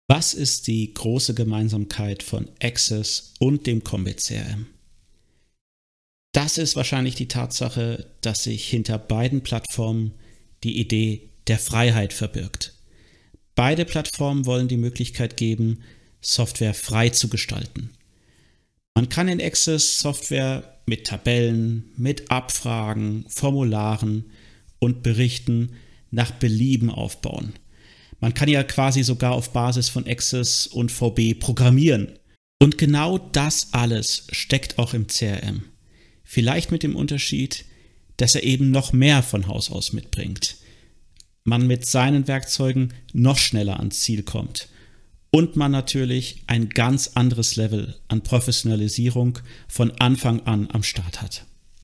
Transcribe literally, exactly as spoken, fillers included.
Was ist die große Gemeinsamkeit von Access und dem Combit C R M? Das ist wahrscheinlich die Tatsache, dass sich hinter beiden Plattformen die Idee der Freiheit verbirgt. Beide Plattformen wollen die Möglichkeit geben, Software frei zu gestalten. Man kann in Access Software mit Tabellen, mit Abfragen, Formularen und Berichten nach Belieben aufbauen. Man kann ja quasi sogar auf Basis von Access und V B programmieren. Und genau das alles steckt auch im C R M. Vielleicht mit dem Unterschied, dass er eben noch mehr von Haus aus mitbringt. Man mit seinen Werkzeugen noch schneller ans Ziel kommt. Und man natürlich ein ganz anderes Level an Professionalisierung von Anfang an am Start hat.